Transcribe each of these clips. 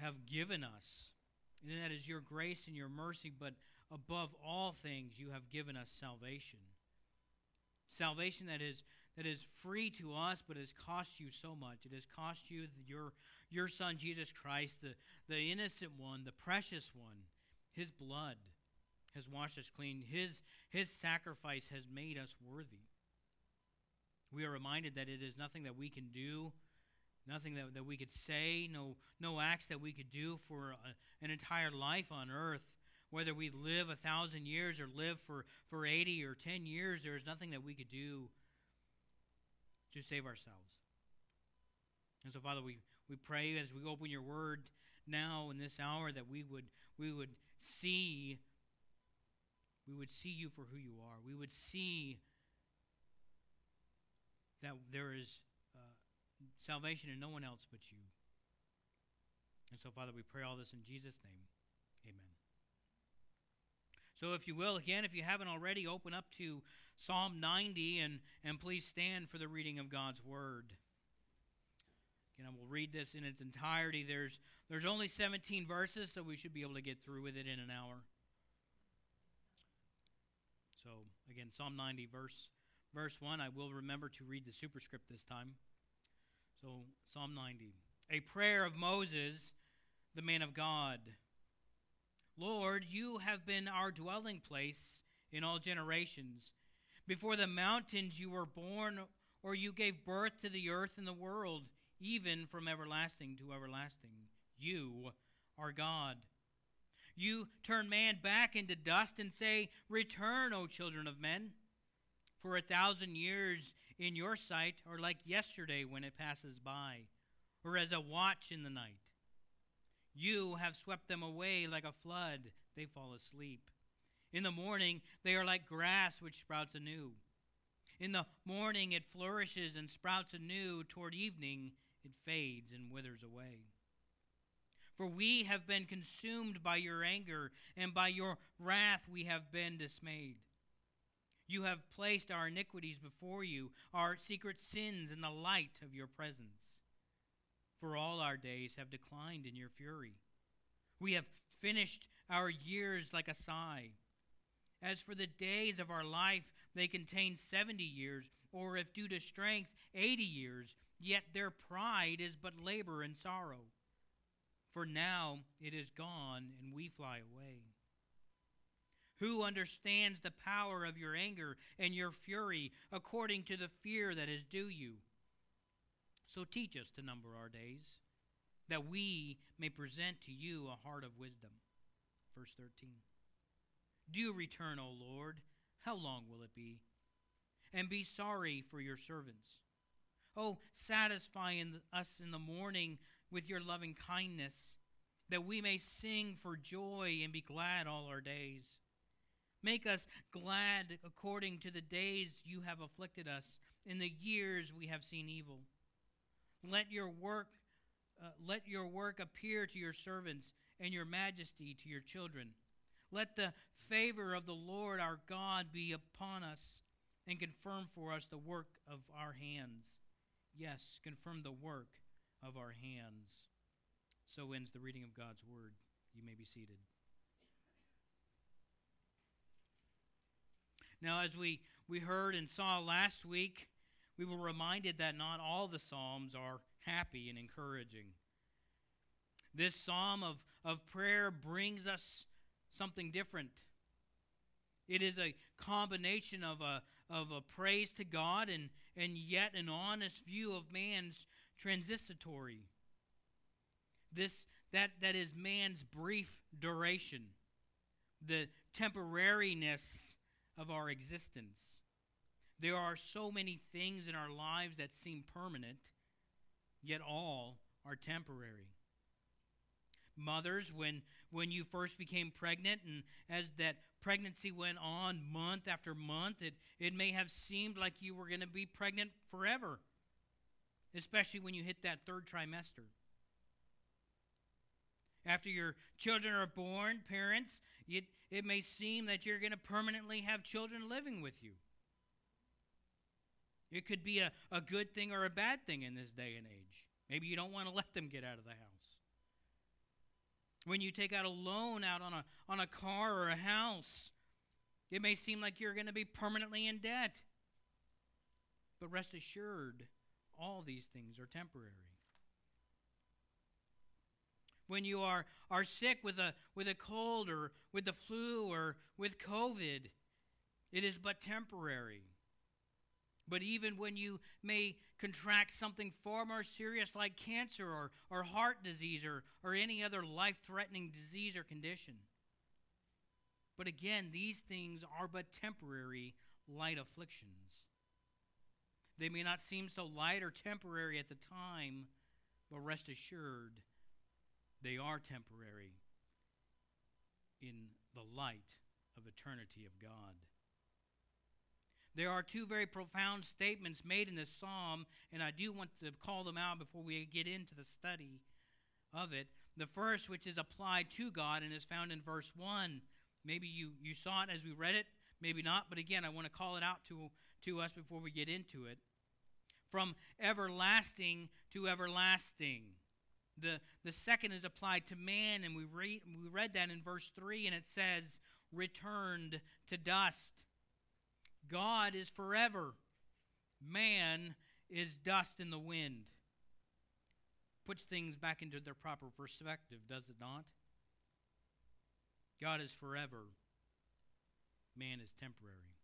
have given us. And that is your grace and your mercy, but above all things, you have given us salvation. Salvation that is free to us, but has cost you so much. It has cost you your Son, Jesus Christ, the innocent one, the precious one. His blood has washed us clean. His sacrifice has made us worthy. We are reminded that it is nothing that we can do, nothing that we could say, no acts that we could do for an entire life on earth. Whether we live 1,000 years or live for 80 or 10 years, there is nothing that we could do to save ourselves. And so, Father, we pray as we open your word now in this hour that we would see you for who you are. We would see that there is salvation in no one else but you. And so, Father, we pray all this in Jesus' name. Amen. So if you will, again, if you haven't already, open up to Psalm 90 and please stand for the reading of God's Word. Again, I will read this in its entirety. There's only 17 verses, so we should be able to get through with it in an hour. So, again, Psalm 90, verse 1. I will remember to read the superscript this time. So, Psalm 90. A prayer of Moses, the man of God. Lord, you have been our dwelling place in all generations. Before the mountains you were born, or you gave birth to the earth and the world, even from everlasting to everlasting. You are God. You turn man back into dust and say, Return, O children of men. For 1,000 years in your sight are like yesterday when it passes by, or as a watch in the night. You have swept them away like a flood. They fall asleep. In the morning, they are like grass which sprouts anew. In the morning, it flourishes and sprouts anew. Toward evening, it fades and withers away. For we have been consumed by your anger, and by your wrath we have been dismayed. You have placed our iniquities before you, our secret sins in the light of your presence. For all our days have declined in your fury. We have finished our years like a sigh. As for the days of our life, they contain 70 years, or if due to strength, 80 years. Yet their pride is but labor and sorrow. For now it is gone, and we fly away. Who understands the power of your anger and your fury according to the fear that is due you? So teach us to number our days, that we may present to you a heart of wisdom. Verse 13. Do return, O Lord. How long will it be? And be sorry for your servants. Oh, satisfy us in the morning with your loving kindness, that we may sing for joy and be glad all our days. Make us glad according to the days you have afflicted us, in the years we have seen evil. Let your work appear to your servants, and your majesty to your children. Let the favor of the Lord our God be upon us, and confirm for us the work of our hands. Yes, confirm the work of our hands. So ends the reading of God's word. You may be seated. Now, as we heard and saw last week, we were reminded that not all the Psalms are happy and encouraging. This psalm of prayer brings us something different. It is a combination of a praise to God and yet an honest view of man's transitory. That is man's brief duration, the temporariness of our existence. There are so many things in our lives that seem permanent, yet all are temporary. Mothers, when you first became pregnant, and as that pregnancy went on month after month, it may have seemed like you were going to be pregnant forever, especially when you hit that third trimester. After your children are born, parents, it may seem that you're going to permanently have children living with you. It could be a good thing or a bad thing in this day and age. Maybe you don't want to let them get out of the house. When you take out a loan out on a car or a house, it may seem like you're going to be permanently in debt. But rest assured, all these things are temporary. When you are sick with a cold or with the flu or with COVID, it is but temporary. But even when you may contract something far more serious like cancer or heart disease or any other life-threatening disease or condition. But again, these things are but temporary, light afflictions. They may not seem so light or temporary at the time, but rest assured, they are temporary in the light of eternity of God. There are two very profound statements made in this psalm, and I do want to call them out before we get into the study of it. The first, which is applied to God and is found in verse 1. Maybe you saw it as we read it, maybe not, but again, I want to call it out to us before we get into it. From everlasting to everlasting. The second is applied to man, and we read that in verse 3, and it says, returned to dust. God is forever. Man is dust in the wind. Puts things back into their proper perspective, does it not? God is forever. Man is temporary.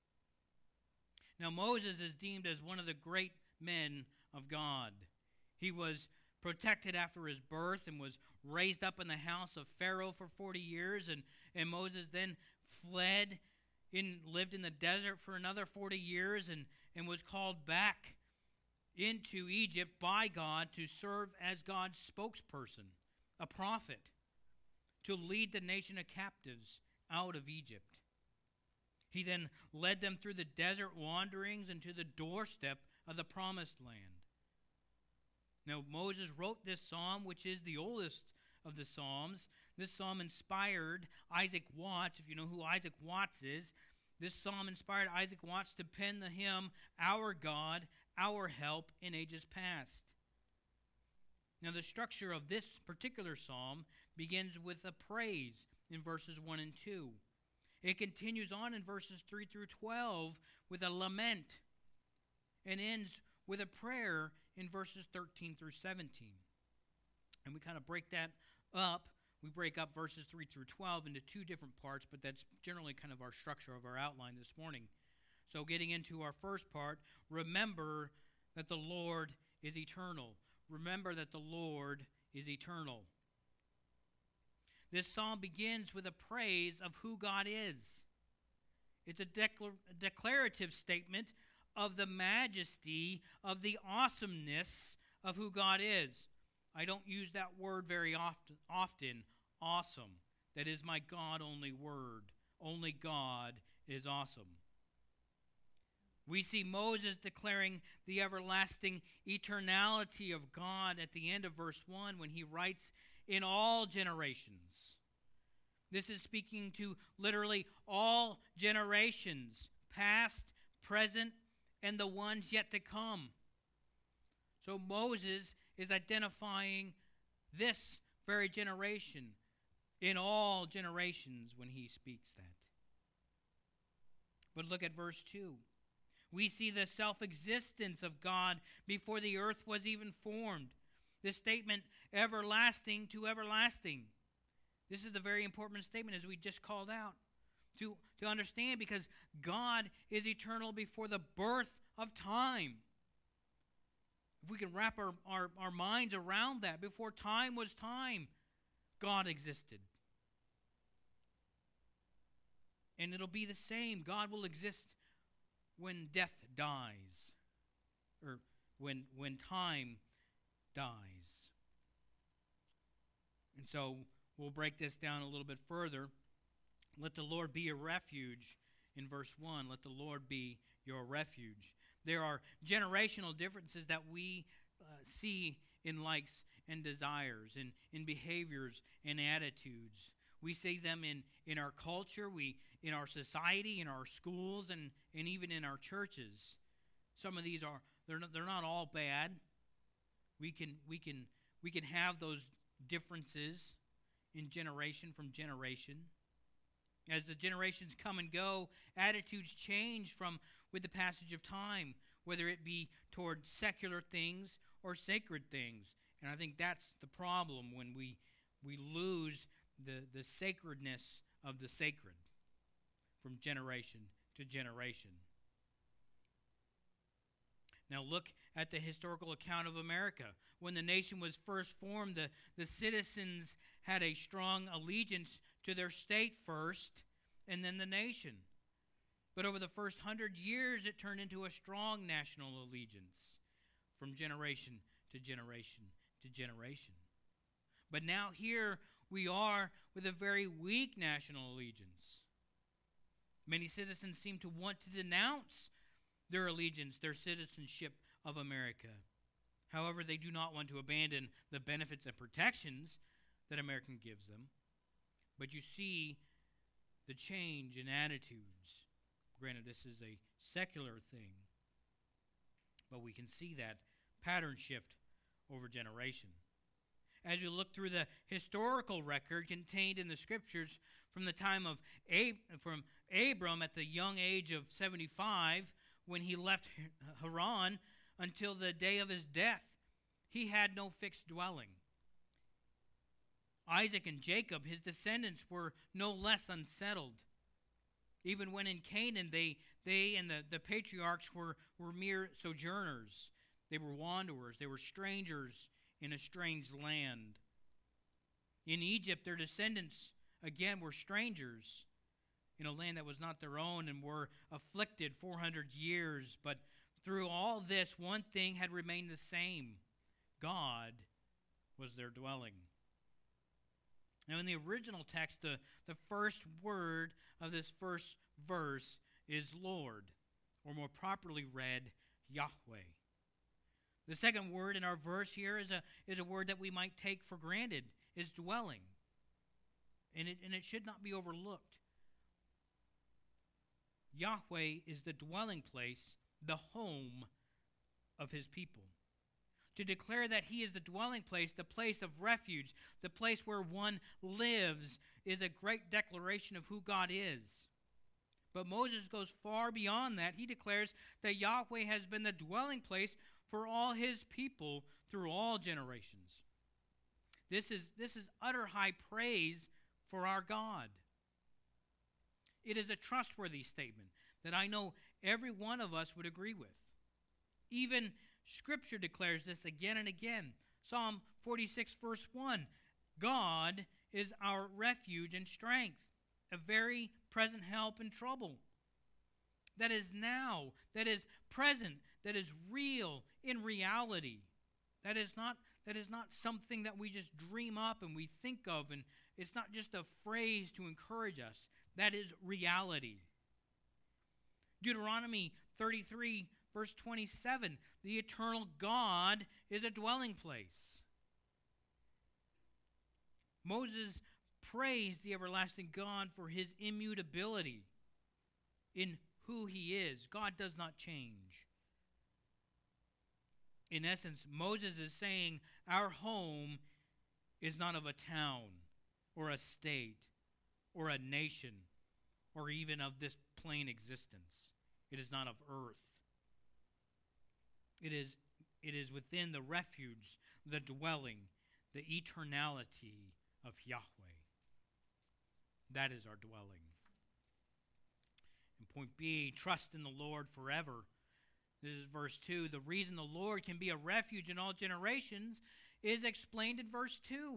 Now Moses is deemed as one of the great men of God. He was protected after his birth and was raised up in the house of Pharaoh for 40 years. And Moses then fled lived in the desert for another 40 years and was called back into Egypt by God to serve as God's spokesperson, a prophet, to lead the nation of captives out of Egypt. He then led them through the desert wanderings and to the doorstep of the promised land. Now, Moses wrote this psalm, which is the oldest of the psalms. This psalm inspired Isaac Watts. If you know who Isaac Watts is, this psalm inspired Isaac Watts to pen the hymn, Our God, Our Help in Ages Past. Now, the structure of this particular psalm begins with a praise in verses 1 and 2. It continues on in verses 3 through 12 with a lament and ends with a prayer in verses 13 through 17. And we kind of break that up. We break up verses 3 through 12 into two different parts, but that's generally kind of our structure of our outline this morning. So getting into our first part, remember that the Lord is eternal. Remember that the Lord is eternal. This psalm begins with a praise of who God is. It's a declarative statement of the majesty, of the awesomeness of who God is. I don't use that word very often, awesome. That is my God-only word. Only God is awesome. We see Moses declaring the everlasting eternality of God at the end of verse 1 when he writes, in all generations. This is speaking to literally all generations, past, present, and the ones yet to come. So Moses is identifying this very generation in all generations when he speaks that. But look at verse 2. We see the self-existence of God before the earth was even formed. This statement, everlasting to everlasting. This is a very important statement as we just called out to understand, because God is eternal before the birth of time. If we can wrap our minds around that, before time was time, God existed. And it'll be the same. God will exist when death dies, or when time dies. And so we'll break this down a little bit further. Let the Lord be your refuge in verse 1. Let the Lord be your refuge. There are generational differences that we see in likes and desires, in behaviors and attitudes. We see them in our culture, in our society, in our schools, and even in our churches. Some of these they're not all bad. We can have those differences in generation from generation. As the generations come and go, attitudes change with the passage of time, whether it be toward secular things or sacred things. And I think that's the problem when we lose the sacredness of the sacred from generation to generation. Now look at the historical account of America. When the nation was first formed, the citizens had a strong allegiance to their state first, and then the nation. But over the first 100 years, it turned into a strong national allegiance from generation to generation to generation. But now here we are with a very weak national allegiance. Many citizens seem to want to denounce their allegiance, their citizenship of America. However, they do not want to abandon the benefits and protections that America gives them. But you see the change in attitudes. Granted, this is a secular thing, but we can see that pattern shift over generation. As you look through the historical record contained in the Scriptures from the time of from Abram at the young age of 75, when he left Haran, until the day of his death, he had no fixed dwelling. Isaac and Jacob, his descendants, were no less unsettled. Even when in Canaan, they and the patriarchs were mere sojourners. They were wanderers. They were strangers in a strange land. In Egypt, their descendants, again, were strangers in a land that was not their own and were afflicted 400 years. But through all this, one thing had remained the same. God was their dwelling. Now, in the original text, the first word of this first verse is Lord, or more properly read, Yahweh. The second word in our verse here is a word that we might take for granted, is dwelling. And it should not be overlooked. Yahweh is the dwelling place, the home of his people. To declare that he is the dwelling place, the place of refuge, the place where one lives, is a great declaration of who God is. But Moses goes far beyond that. He declares that Yahweh has been the dwelling place for all his people through all generations. This is utter high praise for our God. It is a trustworthy statement that I know every one of us would agree with. Even Scripture declares this again and again. Psalm 46, verse 1, God is our refuge and strength, a very present help in trouble. That is now, that is present, that is real in reality. That is not something that we just dream up and we think of, and it's not just a phrase to encourage us. That is reality. Deuteronomy 33, verse 27, the eternal God is a dwelling place. Moses praised the everlasting God for his immutability in who he is. God does not change. In essence, Moses is saying our home is not of a town or a state or a nation or even of this plain existence. It is not of earth. It is within the refuge, the dwelling, the eternality of Yahweh. That is our dwelling. And point B, trust in the Lord forever. This is verse 2. The reason the Lord can be a refuge in all generations is explained in verse 2.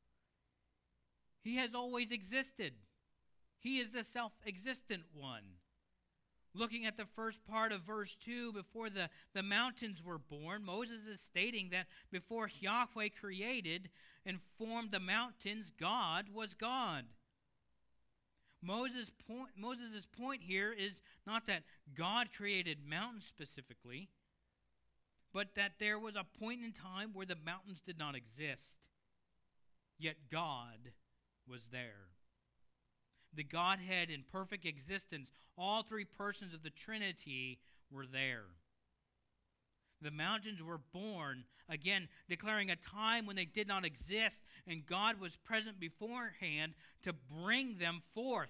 He has always existed. He is the self-existent one. Looking at the first part of verse 2, before the mountains were born, Moses is stating that before Yahweh created and formed the mountains, God was God. Moses' point here is not that God created mountains specifically, but that there was a point in time where the mountains did not exist, yet God was there. The Godhead in perfect existence, all three persons of the Trinity were there. The mountains were born, again, declaring a time when they did not exist, and God was present beforehand to bring them forth.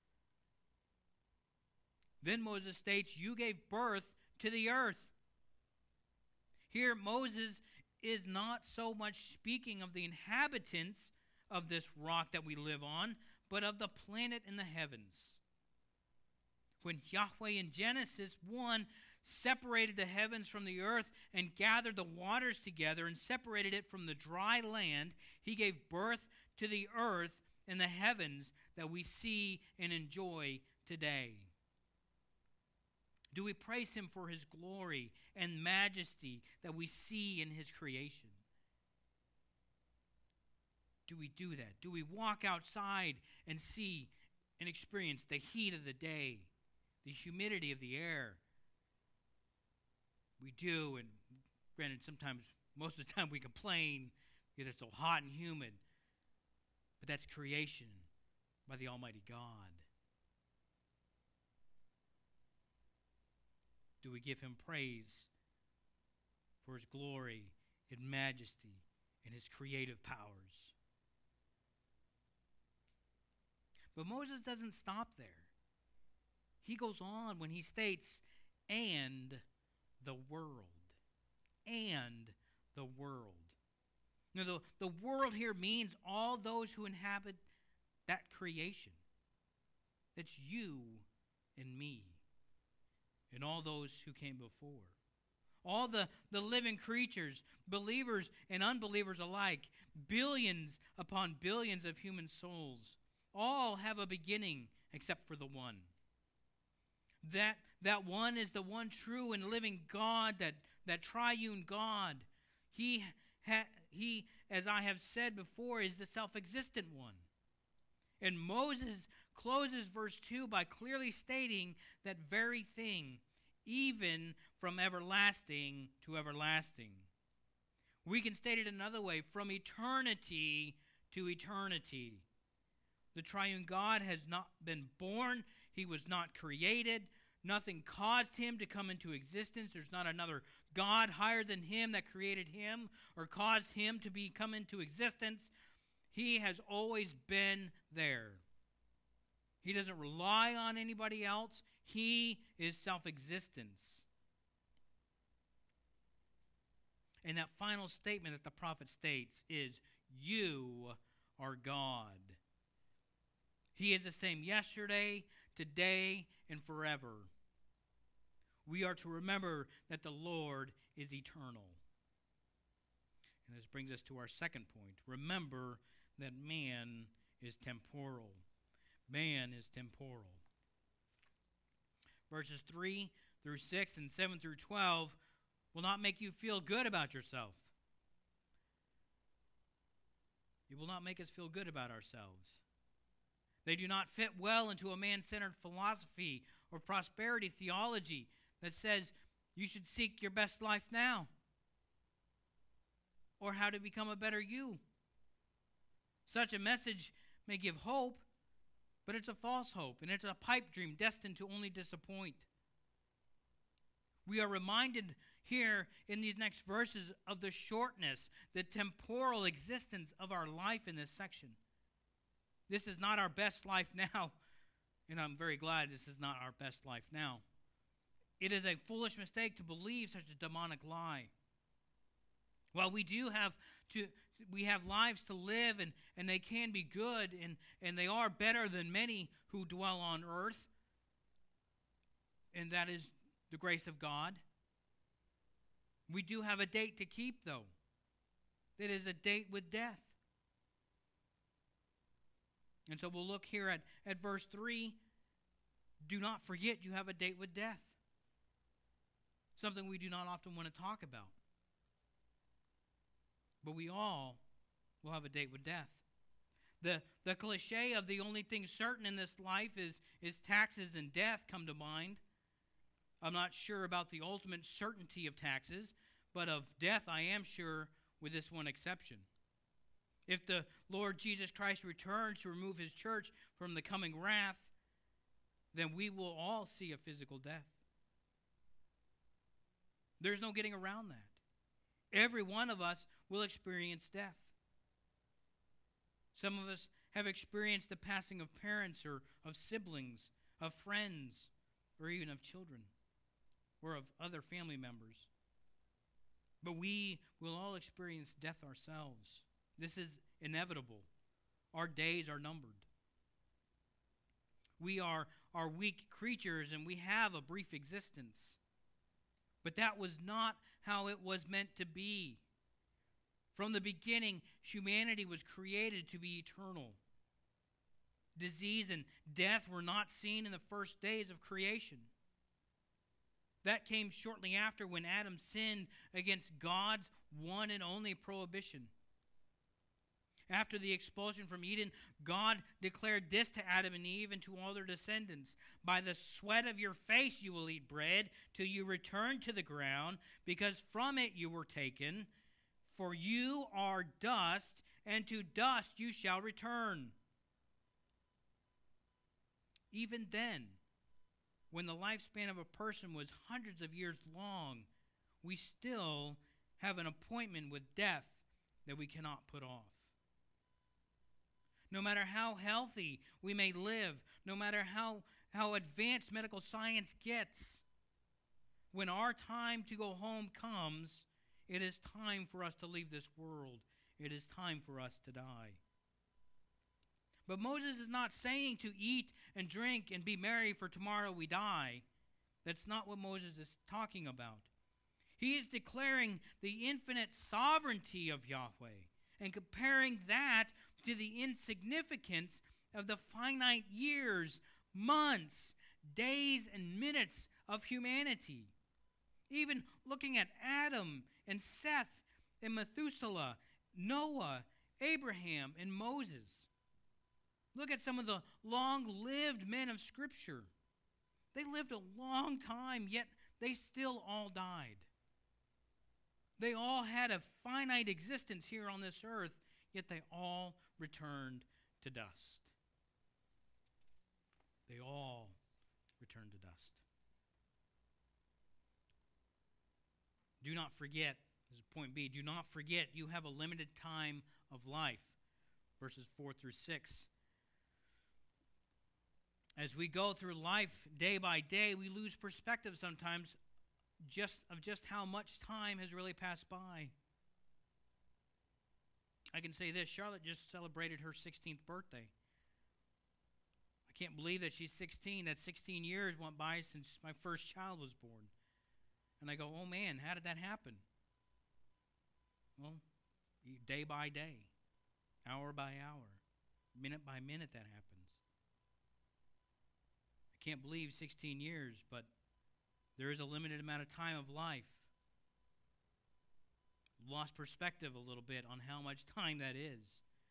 Then Moses states, you gave birth to the earth. Here, Moses is not so much speaking of the inhabitants of this rock that we live on, but of the planet in the heavens. When Yahweh in Genesis 1 separated the heavens from the earth and gathered the waters together and separated it from the dry land, he gave birth to the earth and the heavens that we see and enjoy today. Do we praise him for his glory and majesty that we see in his creation? Do we do that? Do we walk outside and see and experience the heat of the day, the humidity of the air? We do, and granted, sometimes, most of the time we complain because it's so hot and humid. But that's creation by the Almighty God. Do we give him praise for his glory and majesty and his creative powers? But Moses doesn't stop there. He goes on when he states, and the world. And the world. Now, the world here means all those who inhabit that creation. That's you and me. And all those who came before. All the living creatures, believers and unbelievers alike, billions upon billions of human souls, all have a beginning except for the one. That one is the one true and living God, that triune God. He, as I have said before, is the self-existent one. And Moses closes verse 2 by clearly stating that very thing, even from everlasting to everlasting. We can state it another way, from eternity to eternity. The triune God has not been born. He was not created. Nothing caused him to come into existence. There's not another God higher than him that created him or caused him to come into existence. He has always been there. He doesn't rely on anybody else. He is self-existence. And that final statement that the prophet states is, you are God. He is the same yesterday, today, and forever. We are to remember that the Lord is eternal. And this brings us to our second point. Remember that man is temporal. Man is temporal. Verses 3 through 6 and 7 through 12 will not make you feel good about yourself. It will not make us feel good about ourselves. They do not fit well into a man-centered philosophy or prosperity theology that says you should seek your best life now or how to become a better you. Such a message may give hope, but it's a false hope, and it's a pipe dream destined to only disappoint. We are reminded here in these next verses of the shortness, the temporal existence of our life in this section. This is not our best life now, and I'm very glad this is not our best life now. It is a foolish mistake to believe such a demonic lie. While we have lives to live, and they can be good, and they are better than many who dwell on earth, and that is the grace of God. We do have a date to keep, though. It is a date with death. And so we'll look here at verse 3. Do not forget you have a date with death. Something we do not often want to talk about. But we all will have a date with death. The cliche of the only thing certain in this life is taxes and death come to mind. I'm not sure about the ultimate certainty of taxes, but of death I am sure, with this one exception. If the Lord Jesus Christ returns to remove his church from the coming wrath, then we will all see a physical death. There's no getting around that. Every one of us will experience death. Some of us have experienced the passing of parents or of siblings, of friends, or even of children, or of other family members. But we will all experience death ourselves. This is inevitable. Our days are numbered. We are weak creatures and we have a brief existence. But that was not how it was meant to be. From the beginning, humanity was created to be eternal. Disease and death were not seen in the first days of creation. That came shortly after when Adam sinned against God's one and only prohibition. After the expulsion from Eden, God declared this to Adam and Eve and to all their descendants. By the sweat of your face you will eat bread till you return to the ground, because from it you were taken. For you are dust, and to dust you shall return. Even then, when the lifespan of a person was hundreds of years long, we still have an appointment with death that we cannot put off. No matter how healthy we may live, no matter how advanced medical science gets, when our time to go home comes, it is time for us to leave this world. It is time for us to die. But Moses is not saying to eat and drink and be merry, for tomorrow we die. That's not what Moses is talking about. He is declaring the infinite sovereignty of Yahweh and comparing that to the insignificance of the finite years, months, days, and minutes of humanity. Even looking at Adam and Seth and Methuselah, Noah, Abraham, and Moses. Look at some of the long-lived men of Scripture. They lived a long time, yet they still all died. They all had a finite existence here on this earth, yet they all returned to dust. They all returned to dust. Do not forget, this is point B, do not forget you have a limited time of life. Verses 4 through 6. As we go through life day by day, we lose perspective sometimes just how much time has really passed by. I can say this, Charlotte just celebrated her 16th birthday. I can't believe that she's 16. That 16 years went by since my first child was born. And I go, oh man, how did that happen? Well, day by day, hour by hour, minute by minute that happens. I can't believe 16 years, but there is a limited amount of time of life. Lost perspective a little bit on how much time that is.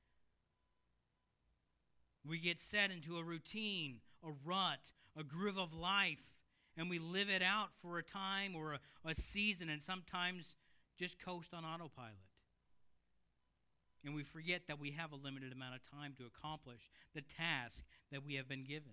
We get set into a routine, a rut, a groove of life, and we live it out for a time or a season, and sometimes just coast on autopilot. And we forget that we have a limited amount of time to accomplish the task that we have been given.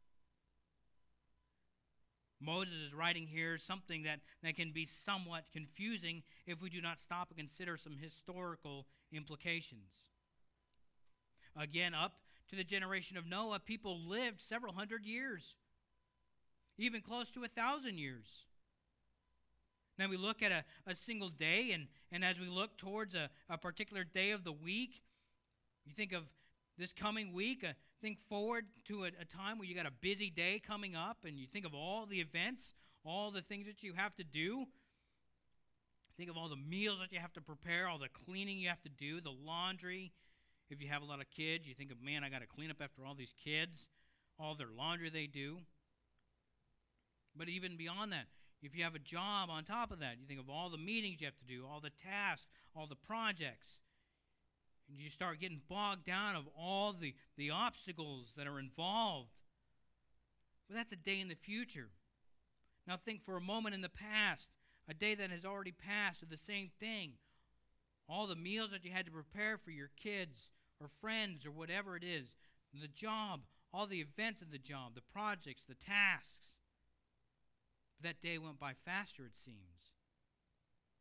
Moses is writing here something that can be somewhat confusing if we do not stop and consider some historical implications. Again, up to the generation of Noah, people lived several hundred years, even close to 1,000 years. Now we look at a single day, and as we look towards a particular day of the week, you think of this coming week, think forward to a time where you got a busy day coming up, and you think of all the events, all the things that you have to do. Think of all the meals that you have to prepare, all the cleaning you have to do, the laundry. If you have a lot of kids, you think of, man, I got to clean up after all these kids, all their laundry they do. But even beyond that, if you have a job on top of that, you think of all the meetings you have to do, all the tasks, all the projects. And you start getting bogged down of all the obstacles that are involved. But that's a day in the future. Now think for a moment in the past, a day that has already passed, of the same thing. All the meals that you had to prepare for your kids or friends or whatever it is, the job, all the events of the job, the projects, the tasks. That day went by faster, it seems.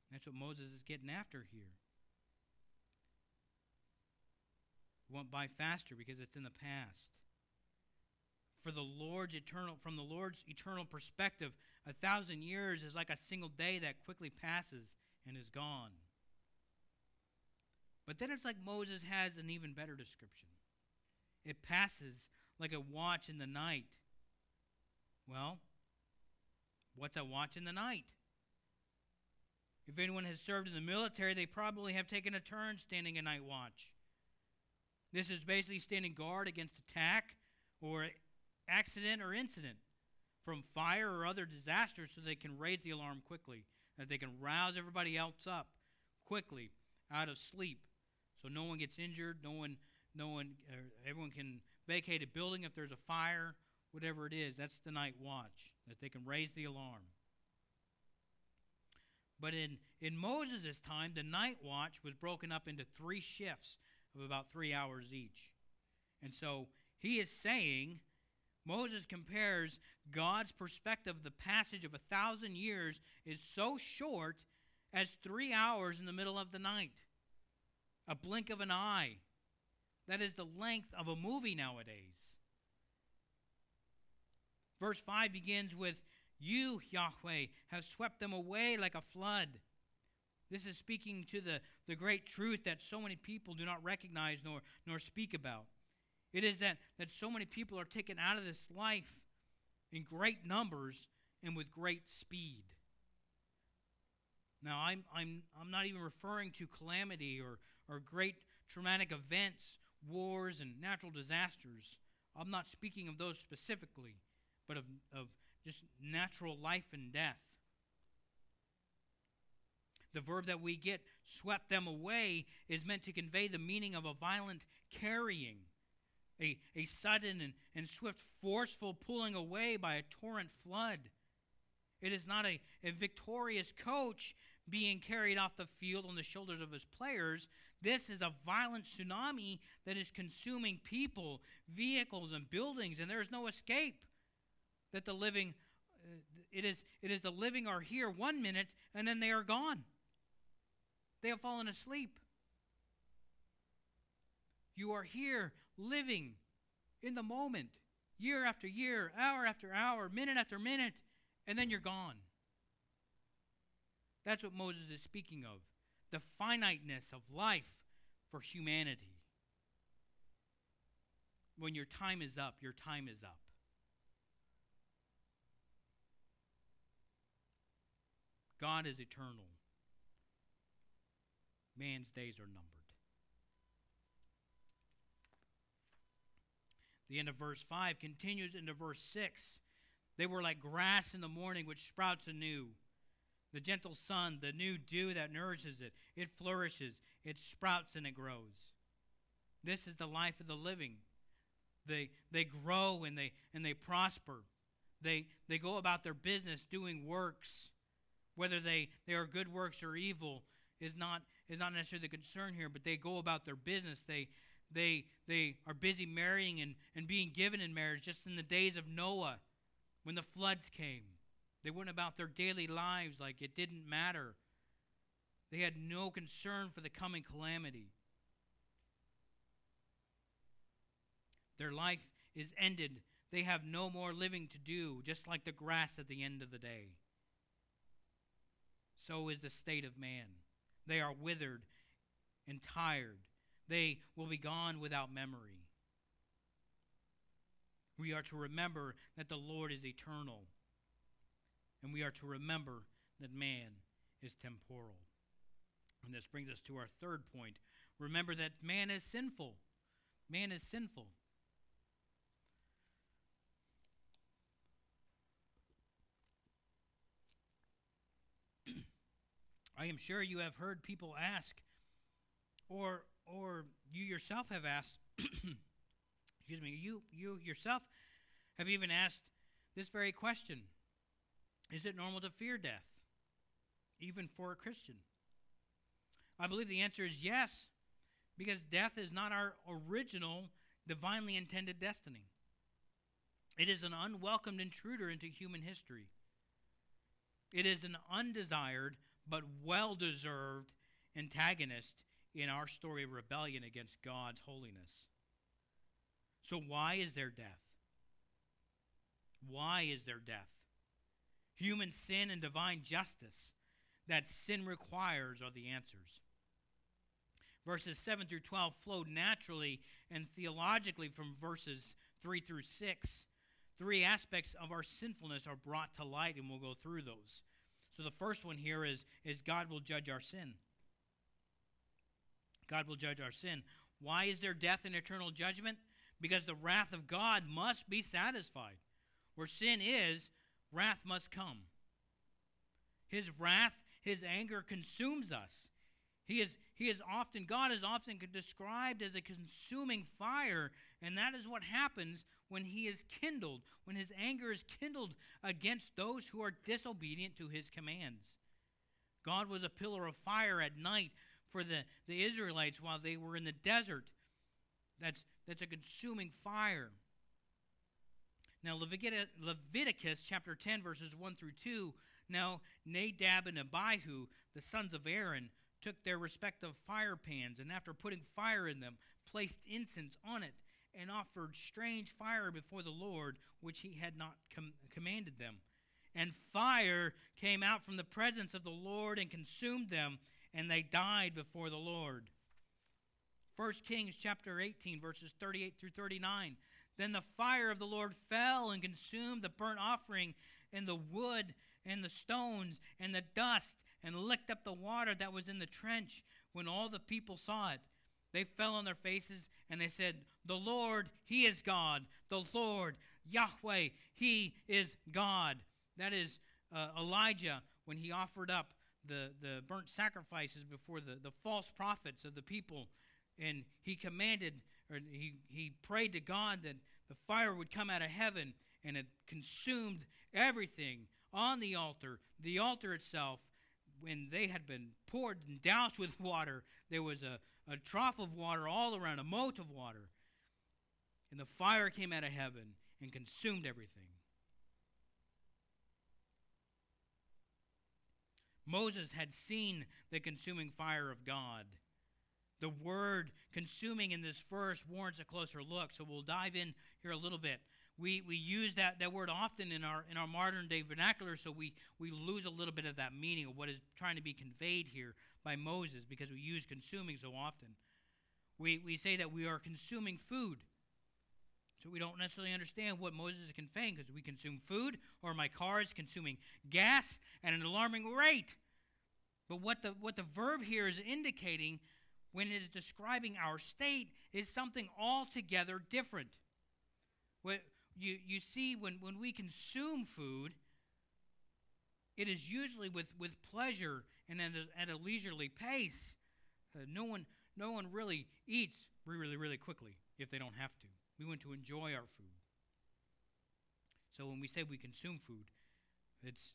That's what Moses is getting after here. It went by faster because it's in the past. From the Lord's eternal perspective, 1,000 years is like a single day that quickly passes and is gone. But then it's like Moses has an even better description. It passes like a watch in the night. Well, what's a watch in the night? If anyone has served in the military, they probably have taken a turn standing a night watch. This is basically standing guard against attack or accident or incident from fire or other disasters so they can raise the alarm quickly, that they can rouse everybody else up quickly out of sleep so no one gets injured, everyone can vacate a building if there's a fire, whatever it is. That's the night watch, that they can raise the alarm. But in Moses' time, the night watch was broken up into 3 shifts of about 3 hours each. And so he is saying, Moses compares God's perspective of the passage of 1,000 years is so short as 3 hours in the middle of the night. A blink of an eye. That is the length of a movie nowadays. Verse 5 begins with, "You, Yahweh, have swept them away like a flood." This is speaking to the great truth that so many people do not recognize nor speak about. It is that so many people are taken out of this life in great numbers and with great speed. Now, I'm not even referring to calamity or great traumatic events, wars, and natural disasters. I'm not speaking of those specifically, but of just natural life and death. The verb that we get, swept them away, is meant to convey the meaning of a violent carrying, a sudden and swift, forceful pulling away by a torrent flood. It is not a victorious coach being carried off the field on the shoulders of his players. This is a violent tsunami that is consuming people, vehicles, and buildings, and there is no escape. That the living, it is the living are here 1 minute, and then they are gone. They have fallen asleep. You are here living in the moment, year after year, hour after hour, minute after minute, and then you're gone. That's what Moses is speaking of, the finiteness of life for humanity. When your time is up, your time is up. God is eternal. Man's days are numbered. The end of verse 5 continues into verse 6. They were like grass in the morning, which sprouts anew. The gentle sun, the new dew that nourishes it. It flourishes, it sprouts, and it grows. This is the life of the living. They grow and they prosper. They go about their business doing works. Whether they are good works or evil is not necessarily the concern here, but they go about their business. They are busy marrying and being given in marriage, just in the days of Noah when the floods came. They went about their daily lives like it didn't matter. They had no concern for the coming calamity. Their life is ended. They have no more living to do, just like the grass at the end of the day. So is the state of man. They are withered and tired. They will be gone without memory. We are to remember that the Lord is eternal. And we are to remember that man is temporal. And this brings us to our third point. Remember that man is sinful. Man is sinful. I am sure you have heard people ask, or you yourself have asked, excuse me, you yourself have even asked this very question. Is it normal to fear death, even for a Christian? I believe the answer is yes, because death is not our original, divinely intended destiny. It is an unwelcomed intruder into human history. It is an undesired but well-deserved antagonist in our story of rebellion against God's holiness. So why is there death? Why is there death? Human sin and divine justice that sin requires are the answers. Verses 7 through 12 flow naturally and theologically from verses 3 through 6. Three aspects of our sinfulness are brought to light, and we'll go through those. So the first one here is God will judge our sin. God will judge our sin. Why is there death and eternal judgment? Because the wrath of God must be satisfied. Where sin is, wrath must come. His wrath, his anger consumes us. God is often described as a consuming fire, and that is what happens when he is kindled, when his anger is kindled against those who are disobedient to his commands. God was a pillar of fire at night for the Israelites while they were in the desert. That's a consuming fire. Now, Leviticus chapter 10, verses 1 through 2, now Nadab and Abihu, the sons of Aaron, took their respective fire pans, and after putting fire in them, placed incense on it, and offered strange fire before the Lord, which he had not commanded them. And fire came out from the presence of the Lord and consumed them, and they died before the Lord. 1 Kings chapter 18, verses 38 through 39. Then the fire of the Lord fell and consumed the burnt offering and the wood and the stones and the dust and licked up the water that was in the trench. When all the people saw it, they fell on their faces and they said, "The Lord, He is God. The Lord, Yahweh, He is God." That is Elijah when he offered up the burnt sacrifices before the false prophets of the people. And he commanded, or he prayed to God that the fire would come out of heaven, and it consumed everything on the altar itself. When they had been poured and doused with water, there was a trough of water all around, a moat of water. And the fire came out of heaven and consumed everything. Moses had seen the consuming fire of God. The word consuming in this verse warrants a closer look, so we'll dive in here a little bit. We use that word often in our modern day vernacular, so we lose a little bit of that meaning of what is trying to be conveyed here by Moses because we use consuming so often. We say that we are consuming food. So we don't necessarily understand what Moses is conveying because we consume food, or my car is consuming gas at an alarming rate. But what the verb here is indicating when it is describing our state is something altogether different. What you see when we consume food, it is usually with pleasure and at a leisurely pace. No one really eats really, really quickly if they don't have to. We want to enjoy our food. So when we say we consume food, it's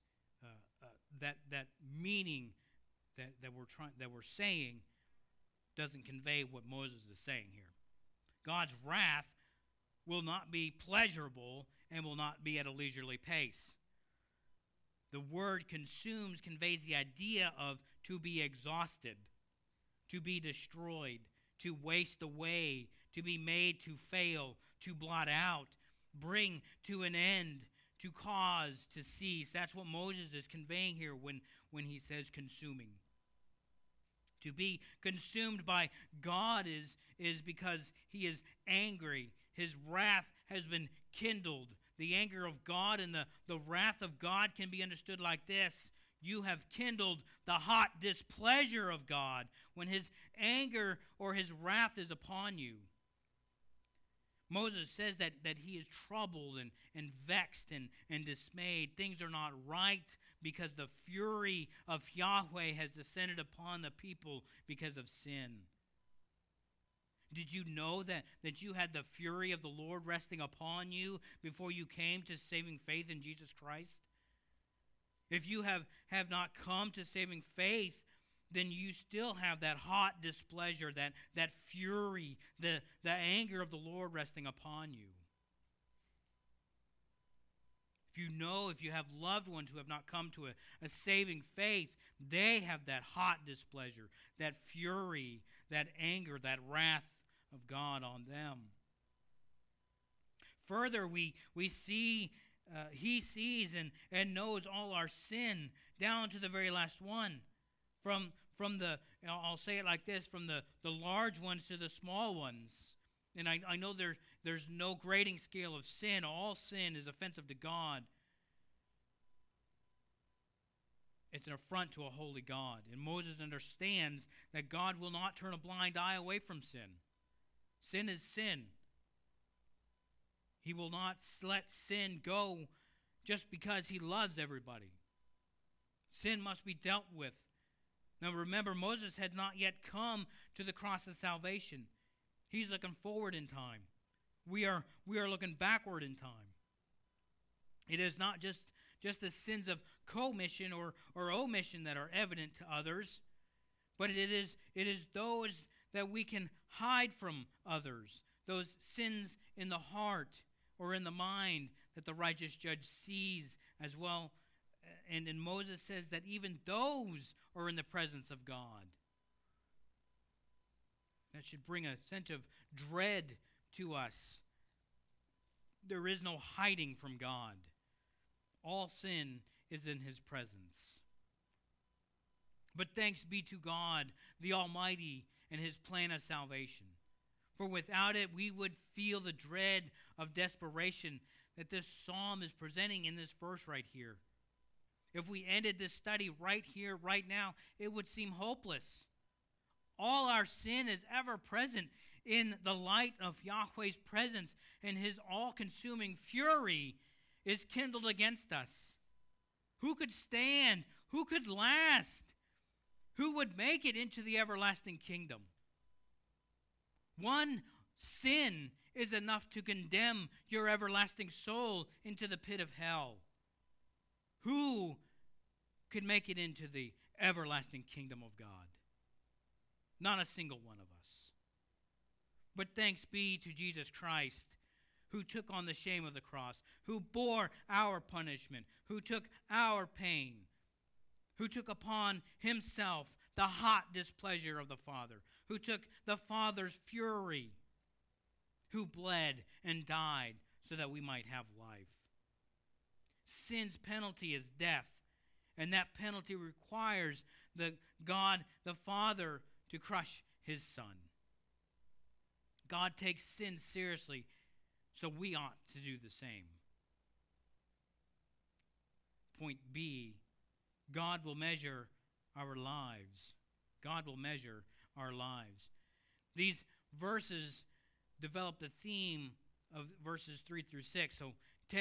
that meaning that we're saying doesn't convey what Moses is saying here. God's wrath will not be pleasurable and will not be at a leisurely pace. The word consumes conveys the idea of to be exhausted, to be destroyed, to waste away, to be made to fail, to blot out, bring to an end, to cause to cease. That's what Moses is conveying here when he says consuming. To be consumed by God is because he is angry. His wrath has been kindled. The anger of God and the wrath of God can be understood like this. You have kindled the hot displeasure of God when his anger or his wrath is upon you. Moses says that he is troubled and vexed and dismayed. Things are not right because the fury of Yahweh has descended upon the people because of sin. Did you know that you had the fury of the Lord resting upon you before you came to saving faith in Jesus Christ? If you have not come to saving faith, then you still have that hot displeasure, that fury, the anger of the Lord resting upon you. if you have loved ones who have not come to a saving faith, they have that hot displeasure, that fury, that anger, that wrath of God on them. Further, we see, he sees and knows all our sin down to the very last one. From the, I'll say it like this, from the large ones to the small ones. And I know there's no grading scale of sin. All sin is offensive to God. It's an affront to a holy God. And Moses understands that God will not turn a blind eye away from sin. Sin is sin. He will not let sin go just because he loves everybody. Sin must be dealt with. Now remember, Moses had not yet come to the cross of salvation. He's looking forward in time. We are looking backward in time. It is not just the sins of commission or omission that are evident to others, but it is those that we can hide from others, those sins in the heart or in the mind that the righteous judge sees as well. And Moses says that even those are in the presence of God. That should bring a sense of dread to us. There is no hiding from God. All sin is in his presence. But thanks be to God, the Almighty, and his plan of salvation. For without it, we would feel the dread of desperation that this psalm is presenting in this verse right here. If we ended this study right here, right now, it would seem hopeless. All our sin is ever present in the light of Yahweh's presence, and his all-consuming fury is kindled against us. Who could stand? Who could last? Who would make it into the everlasting kingdom? One sin is enough to condemn your everlasting soul into the pit of hell. Who could make it into the everlasting kingdom of God? Not a single one of us. But thanks be to Jesus Christ, who took on the shame of the cross, who bore our punishment, who took our pain, who took upon himself the hot displeasure of the Father, who took the Father's fury, who bled and died so that we might have life. Sin's penalty is death, and that penalty requires God the Father to crush his Son. God takes sin seriously, so we ought to do the same. Point B, God will measure our lives. God will measure our lives. These verses develop the theme of verses 3 through 6. So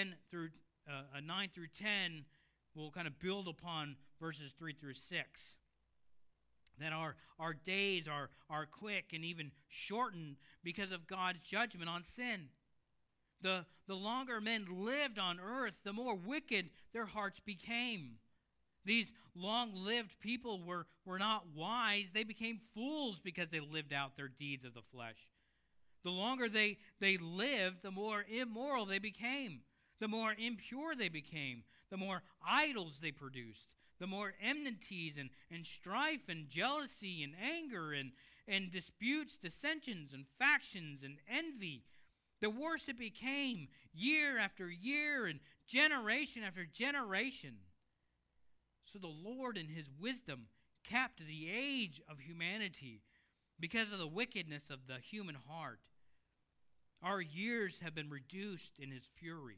9 through 10 will kind of build upon verses 3 through 6. That our days are quick and even shortened because of God's judgment on sin. The longer men lived on earth, the more wicked their hearts became. These long-lived people were not wise. They became fools because they lived out their deeds of the flesh. The longer they lived, the more immoral they became. The more impure they became. The more idols they produced. The more enmities and strife and jealousy and anger and disputes, dissensions and factions and envy. The worse it became year after year and generation after generation. So the Lord in his wisdom capped the age of humanity because of the wickedness of the human heart. Our years have been reduced in his fury.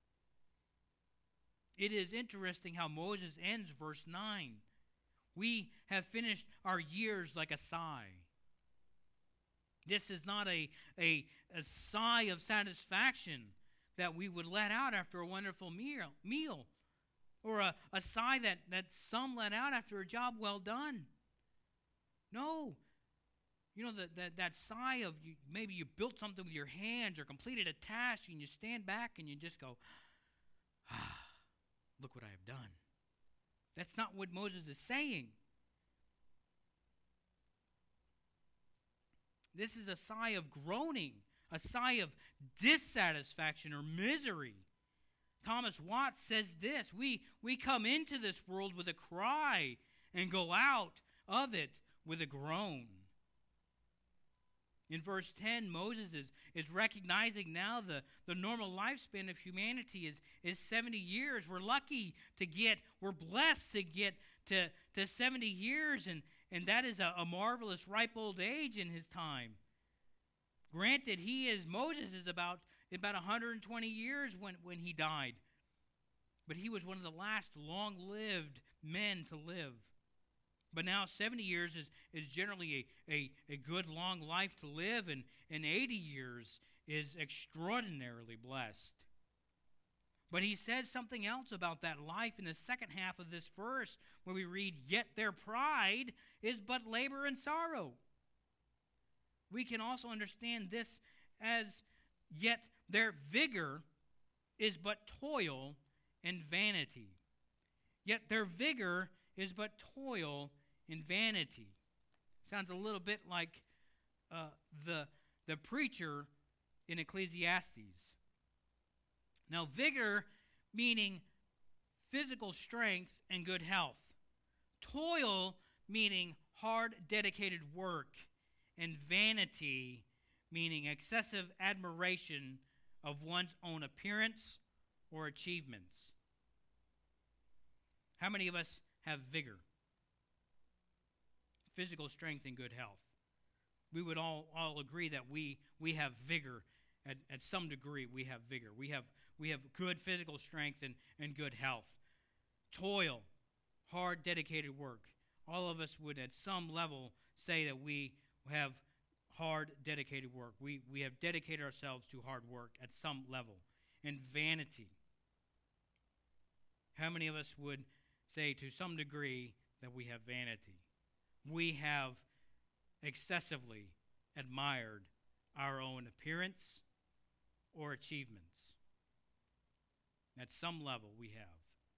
It is interesting how Moses ends verse 9. We have finished our years like a sigh. This is not a sigh of satisfaction that we would let out after a wonderful meal. Or a sigh that some let out after a job well done. No. You know, that sigh of maybe you built something with your hands or completed a task and you stand back and you just go, look what I have done. That's not what Moses is saying. This is a sigh of groaning, a sigh of dissatisfaction or misery. Thomas Watts says this: we come into this world with a cry and go out of it with a groan. In verse 10, Moses is recognizing now the normal lifespan of humanity is 70 years. We're lucky we're blessed to get to 70 years, and that is a marvelous ripe old age in his time. Granted, Moses is about 120 years when he died. But he was one of the last long-lived men to live. But now 70 years is generally a good long life to live, and 80 years is extraordinarily blessed. But he says something else about that life in the second half of this verse, where we read, "Yet their pride is but labor and sorrow." We can also understand this as, "Yet their vigor is but toil and vanity." Yet their vigor is but toil and vanity. Sounds a little bit like the preacher in Ecclesiastes. Now, vigor meaning physical strength and good health. Toil meaning hard, dedicated work. And vanity meaning excessive admiration of one's own appearance or achievements. How many of us have vigor? Physical strength and good health. We would all agree that we have vigor. At some degree, we have vigor. We have good physical strength and good health. Toil, hard, dedicated work. All of us would at some level say that we have hard, dedicated work. We have dedicated ourselves to hard work at some level. And vanity. How many of us would say to some degree that we have vanity? We have excessively admired our own appearance or achievements. At some level we have.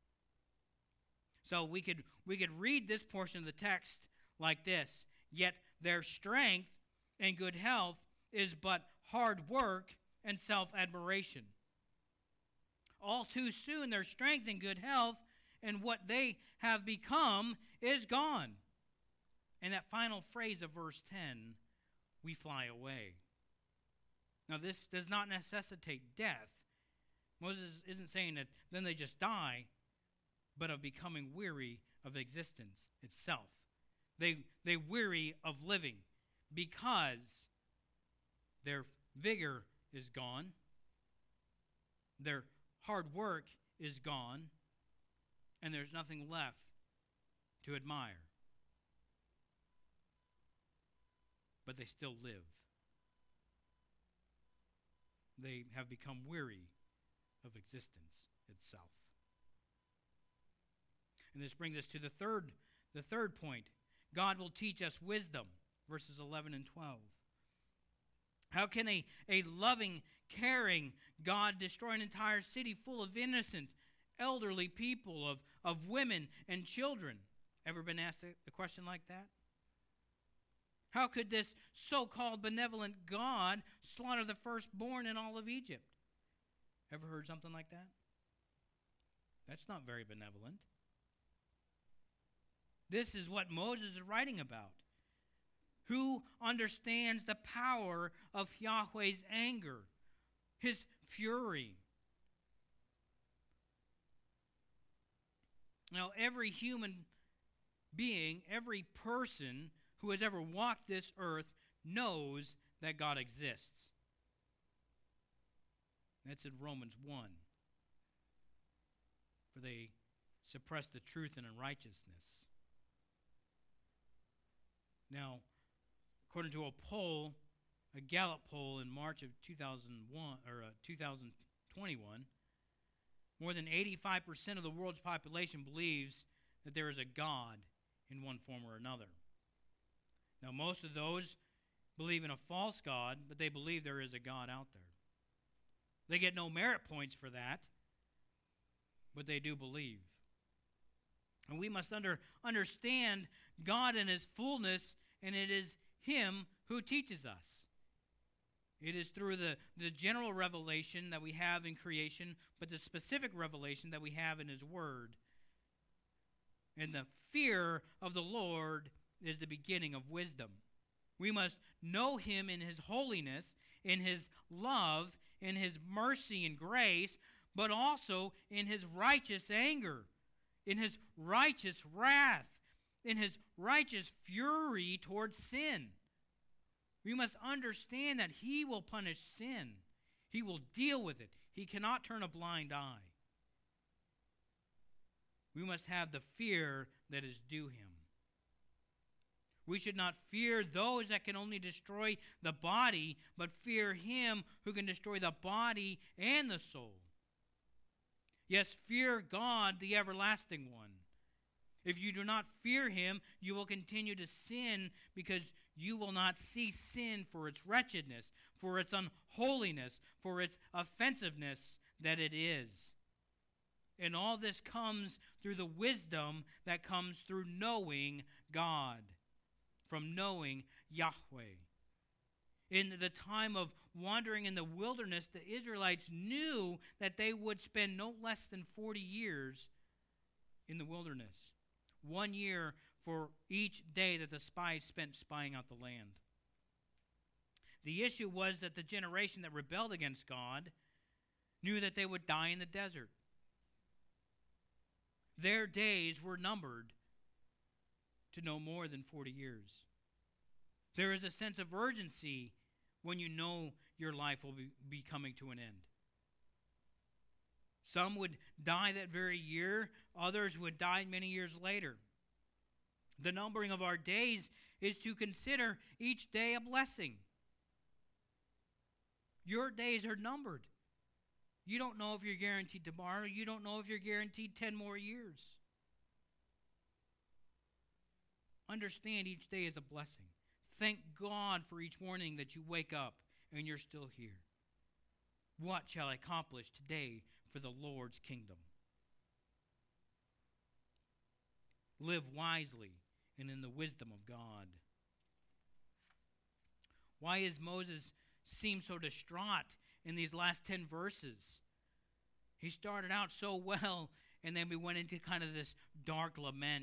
So we could read this portion of the text like this: "Yet their strength and good health is but hard work and self-admiration." All too soon their strength and good health and what they have become is gone. And that final phrase of verse 10, "we fly away." Now this does not necessitate death. Moses isn't saying that then they just die, but of becoming weary of existence itself. They weary of living because their vigor is gone, their hard work is gone, and there's nothing left to admire. But they still live. They have become weary of existence itself. And this brings us to the third point. God will teach us wisdom, verses 11 and 12. How can a loving, caring God destroy an entire city full of innocent, elderly people, of women and children? Ever been asked a question like that? How could this so-called benevolent God slaughter the firstborn in all of Egypt? Ever heard something like that? That's not very benevolent. This is what Moses is writing about. Who understands the power of Yahweh's anger, his fury? Now, every human being, every person who has ever walked this earth knows that God exists. That's in Romans 1. For they suppress the truth in unrighteousness. Now, according to a poll, a Gallup poll in March of 2021, more than 85% of the world's population believes that there is a God in one form or another. Now, most of those believe in a false God, but they believe there is a God out there. They get no merit points for that, but they do believe. And we must understand God in his fullness, and it is him who teaches us. It is through the general revelation that we have in creation, but the specific revelation that we have in His Word. And the fear of the Lord is the beginning of wisdom. We must know Him in His holiness, in His love, in His mercy and grace, but also in His righteous anger, in His righteous wrath, in His righteous fury towards sin. We must understand that He will punish sin. He will deal with it. He cannot turn a blind eye. We must have the fear that is due Him. We should not fear those that can only destroy the body, but fear Him who can destroy the body and the soul. Yes, fear God, the everlasting one. If you do not fear Him, you will continue to sin because you will not see sin for its wretchedness, for its unholiness, for its offensiveness that it is. And all this comes through the wisdom that comes through knowing God, from knowing Yahweh. In the time of wandering in the wilderness, the Israelites knew that they would spend no less than 40 years in the wilderness. 1 year for each day that the spies spent spying out the land. The issue was that the generation that rebelled against God knew that they would die in the desert. Their days were numbered to no more than 40 years. There is a sense of urgency when you know your life will be coming to an end. Some would die that very year. Others would die many years later. The numbering of our days is to consider each day a blessing. Your days are numbered. You don't know if you're guaranteed tomorrow. You don't know if you're guaranteed 10 more years. Understand each day is a blessing. Thank God for each morning that you wake up and you're still here. What shall I accomplish today for the Lord's kingdom? Live wisely and in the wisdom of God. Why is Moses seem so distraught in these last 10 verses? He started out so well, and then we went into kind of this dark lament.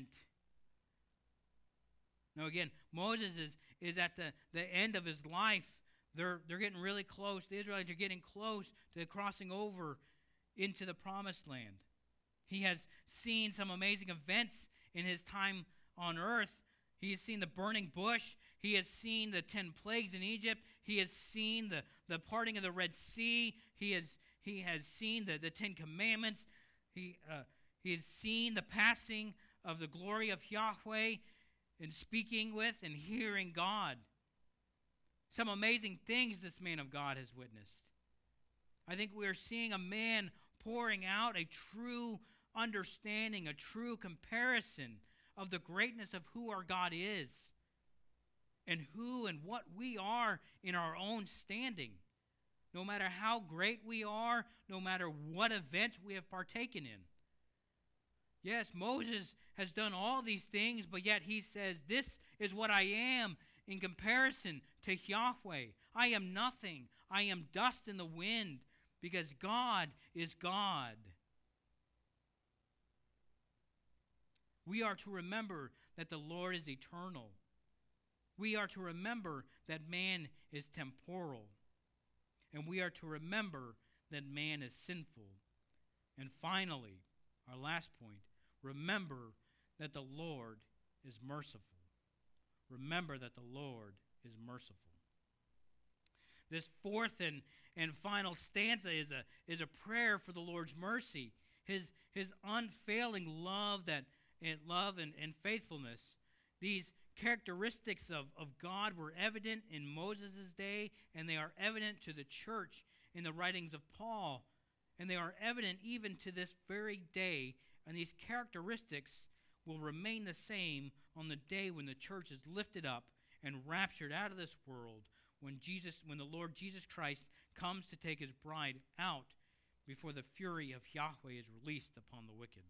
Now again, Moses is at the end of his life. They're getting really close. The Israelites are getting close to crossing over into the promised land. He has seen some amazing events in his time on earth. He has seen the burning bush. He has seen the 10 plagues in Egypt. He has seen the parting of the Red Sea. He has seen the 10 Commandments. He has seen the passing of the glory of Yahweh and speaking with and hearing God. Some amazing things this man of God has witnessed. I think we are seeing a man pouring out a true understanding, a true comparison of the greatness of who our God is and who and what we are in our own standing. No matter how great we are, no matter what event we have partaken in. Yes, Moses has done all these things, but yet he says, this is what I am in comparison to Yahweh. I am nothing. I am dust in the wind because God is God. We are to remember that the Lord is eternal. We are to remember that man is temporal. And we are to remember that man is sinful. And finally, our last point, remember that the Lord is merciful. Remember that the Lord is merciful. This fourth and final stanza is a prayer for the Lord's mercy, his unfailing love and faithfulness. These characteristics of God were evident in Moses' day, and they are evident to the church in the writings of Paul, and they are evident even to this very day, and these characteristics will remain the same on the day when the church is lifted up and raptured out of this world, when the Lord Jesus Christ comes to take his bride out before the fury of Yahweh is released upon the wicked.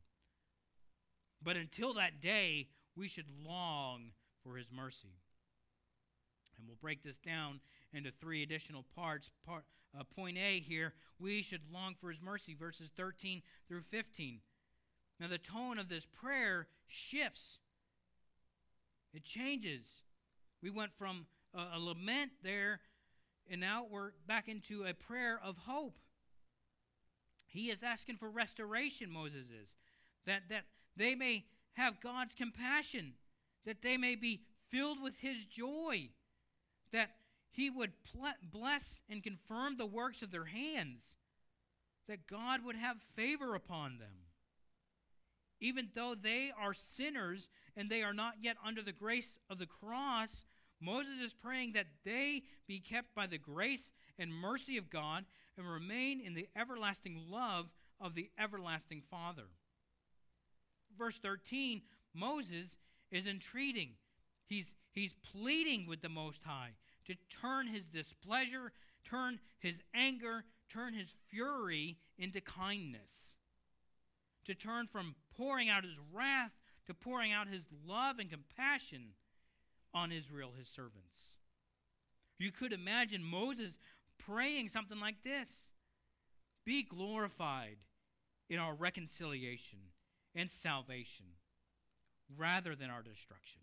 But until that day, we should long for his mercy. And we'll break this down into three additional parts. Point A here, we should long for his mercy, verses 13 through 15. Now the tone of this prayer shifts. It changes. We went from a lament there, and now we're back into a prayer of hope. He is asking for restoration, Moses is, that they may have God's compassion, that they may be filled with his joy, that he would bless and confirm the works of their hands, that God would have favor upon them. Even though they are sinners and they are not yet under the grace of the cross, Moses is praying that they be kept by the grace and mercy of God and remain in the everlasting love of the everlasting Father. Verse 13, Moses is entreating. He's pleading with the Most High to turn his displeasure, turn his anger, turn his fury into kindness. To turn from pouring out his wrath to pouring out his love and compassion on Israel, his servants. You could imagine Moses praying something like this: be glorified in our reconciliation and salvation rather than our destruction.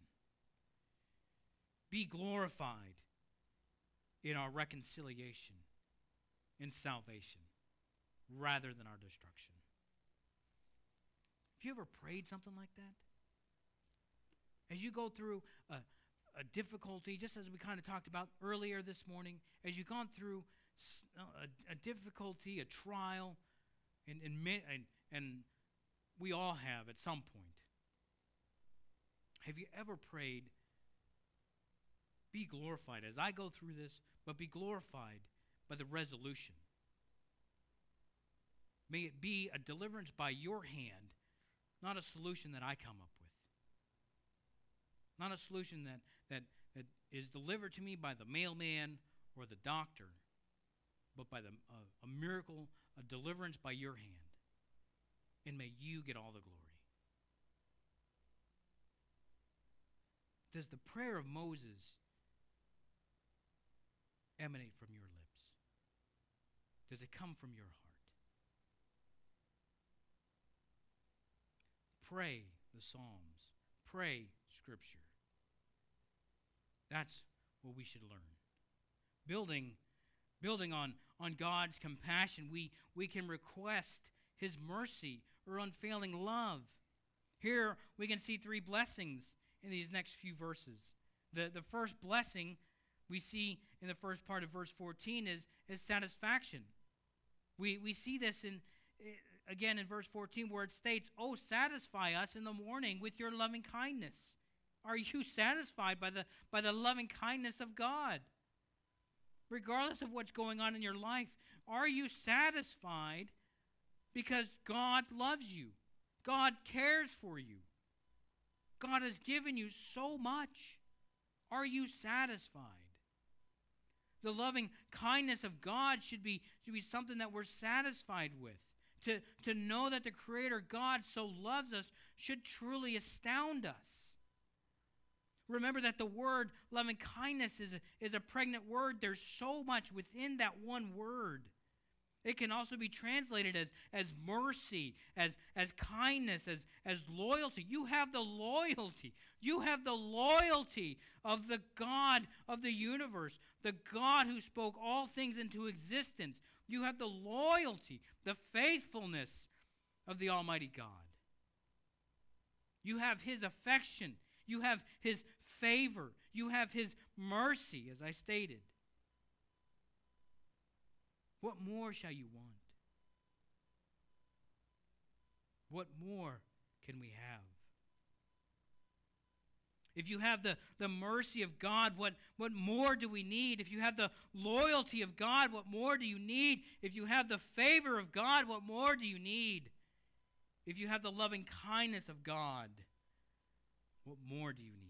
Be glorified in our reconciliation and salvation rather than our destruction. Have you ever prayed something like that? As you go through a difficulty, just as we kind of talked about earlier this morning, as you've gone through a difficulty, a trial, and we all have at some point, have you ever prayed, be glorified as I go through this, but be glorified by the resolution? May it be a deliverance by your hand, not a solution that I come up with. Not a solution that is delivered to me by the mailman or the doctor, but by a miracle, a deliverance by your hand. And may you get all the glory. Does the prayer of Moses emanate from your lips? Does it come from your heart? Pray the Psalms. Pray Scripture. That's what we should learn. Building on God's compassion, we can request his mercy or unfailing love. Here we can see three blessings in these next few verses. The first blessing we see in the first part of verse 14 is satisfaction. We see this again in verse 14 where it states, "Oh, satisfy us in the morning with your loving kindness." Are you satisfied by the loving kindness of God? Regardless of what's going on in your life, are you satisfied because God loves you? God cares for you. God has given you so much. Are you satisfied? The loving kindness of God should be something that we're satisfied with. To know that the Creator God so loves us should truly astound us. Remember that the word loving kindness is a pregnant word. There's so much within that one word. It can also be translated as mercy, as kindness, as loyalty. You have the loyalty. You have the loyalty of the God of the universe, the God who spoke all things into existence. You have the loyalty, the faithfulness of the Almighty God. You have his affection. You have his favor. You have his mercy, as I stated. What more shall you want? What more can we have? If you have the mercy of God, what more do we need? If you have the loyalty of God, what more do you need? If you have the favor of God, what more do you need? If you have the loving kindness of God, what more do you need?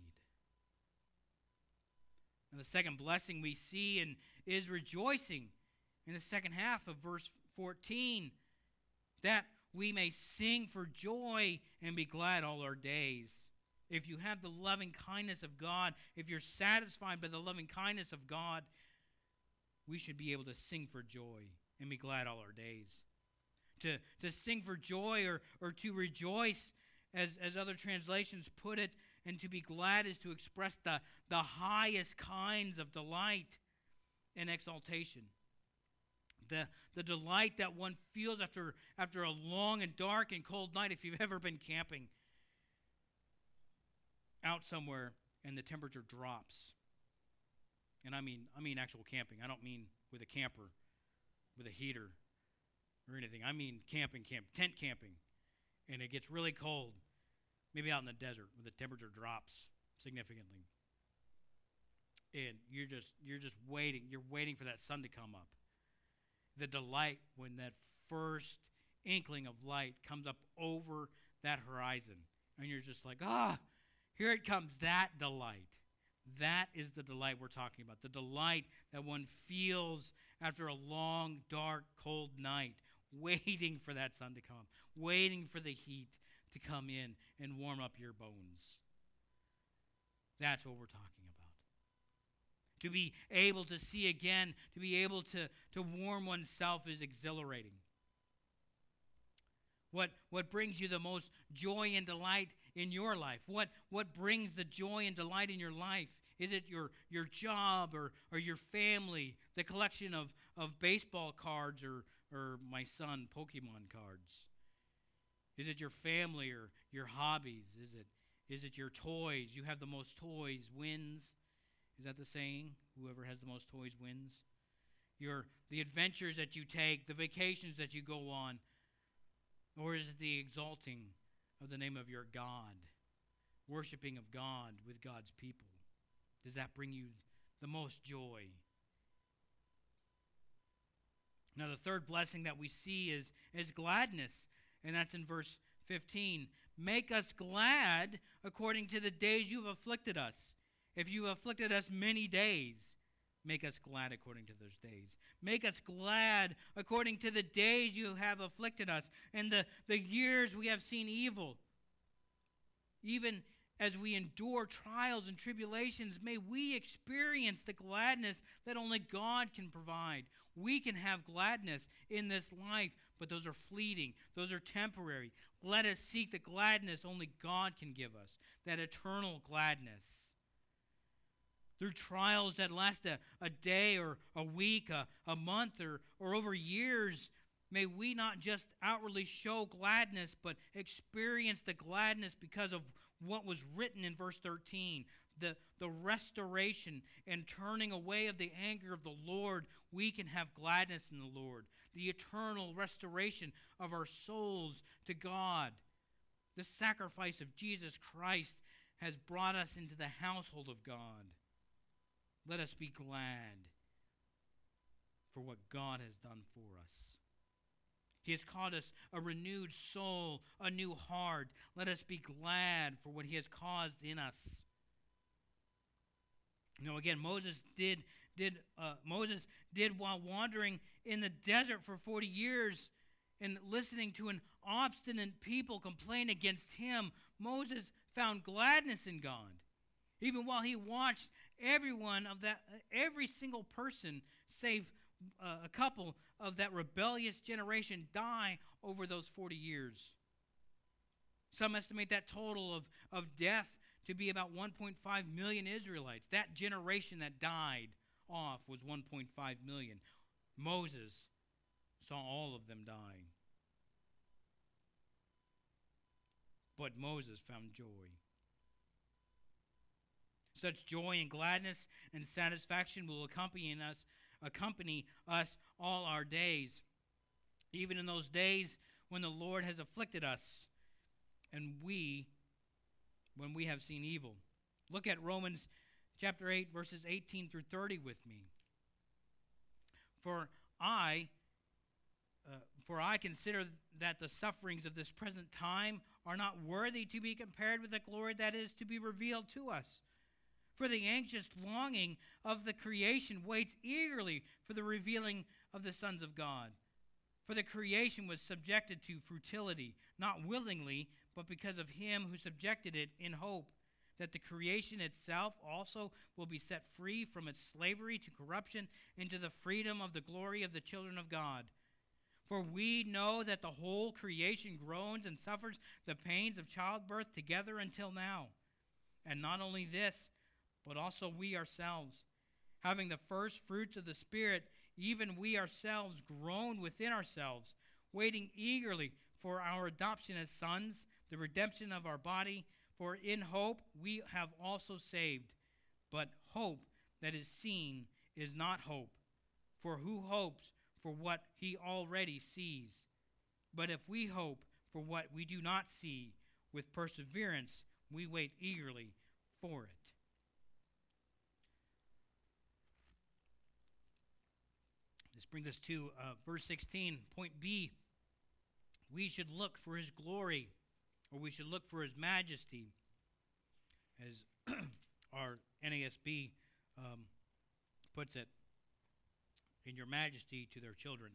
And the second blessing we see is rejoicing in the second half of verse 14, that we may sing for joy and be glad all our days. if you have the loving kindness of God, if you're satisfied by the loving kindness of God, we should be able to sing for joy and be glad all our days. To sing for joy or to rejoice, as other translations put it, and to be glad is to express the highest kinds of delight and exaltation. The delight that one feels after a long and dark and cold night, if you've ever been camping out somewhere and the temperature drops. And I mean actual camping. I don't mean with a camper, with a heater or anything. I mean tent camping. And it gets really cold, maybe out in the desert where the temperature drops significantly. And you're just waiting. You're waiting for that sun to come up. The delight when that first inkling of light comes up over that horizon. And you're just like, here it comes, that delight. That is the delight we're talking about. The delight that one feels after a long, dark, cold night, waiting for that sun to come up, waiting for the heat to come in and warm up your bones. That's what we're talking about. To be able to see again, to be able to warm oneself is exhilarating. What brings you the most joy and delight in your life? What brings the joy and delight in your life? Is it your job or your family, the collection of baseball cards or my son, Pokemon cards? Is it your family or your hobbies? Is it your toys? You have the most toys wins. Is that the saying? Whoever has the most toys wins. The adventures that you take, the vacations that you go on, or is it the exalting of the name of your God, worshiping of God with God's people? Does that bring you the most joy? Now, the third blessing that we see is gladness, and that's in verse 15. Make us glad according to the days you have afflicted us. If you have afflicted us many days, make us glad according to those days. Make us glad according to the days you have afflicted us and the years we have seen evil. Even as we endure trials and tribulations, may we experience the gladness that only God can provide. We can have gladness in this life, but those are fleeting. Those are temporary. Let us seek the gladness only God can give us, that eternal gladness. Through trials that last a day or a week, a month, or over years, may we not just outwardly show gladness, but experience the gladness because of what was written in verse 13. The restoration and turning away of the anger of the Lord, we can have gladness in the Lord. The eternal restoration of our souls to God. The sacrifice of Jesus Christ has brought us into the household of God. Let us be glad for what God has done for us. He has called us a renewed soul, a new heart. Let us be glad for what he has caused in us. Again, Moses did while wandering in the desert for 40 years and listening to an obstinate people complain against him. Moses found gladness in God. Even while he watched every single person, save a couple of that rebellious generation, die over those 40 years. Some estimate that total of death to be about 1.5 million Israelites. That generation that died off was 1.5 million. Moses saw all of them die. But Moses found joy. Such joy and gladness and satisfaction will accompany us all our days, even in those days when the Lord has afflicted us and when we have seen evil. Look at Romans chapter 8, verses 18 through 30 with me. For I consider that the sufferings of this present time are not worthy to be compared with the glory that is to be revealed to us. For the anxious longing of the creation waits eagerly for the revealing of the sons of God. For the creation was subjected to futility, not willingly, but because of him who subjected it, in hope that the creation itself also will be set free from its slavery to corruption into the freedom of the glory of the children of God. For we know that the whole creation groans and suffers the pains of childbirth together until now. And not only this, but also we ourselves, having the first fruits of the Spirit, even we ourselves groan within ourselves, waiting eagerly for our adoption as sons, the redemption of our body. For in hope we have also saved. But hope that is seen is not hope. For who hopes for what he already sees? But if we hope for what we do not see, with perseverance we wait eagerly for it. This brings us to verse 16, point B. We should look for his glory, or we should look for his majesty, as our NASB puts it, in your majesty to their children.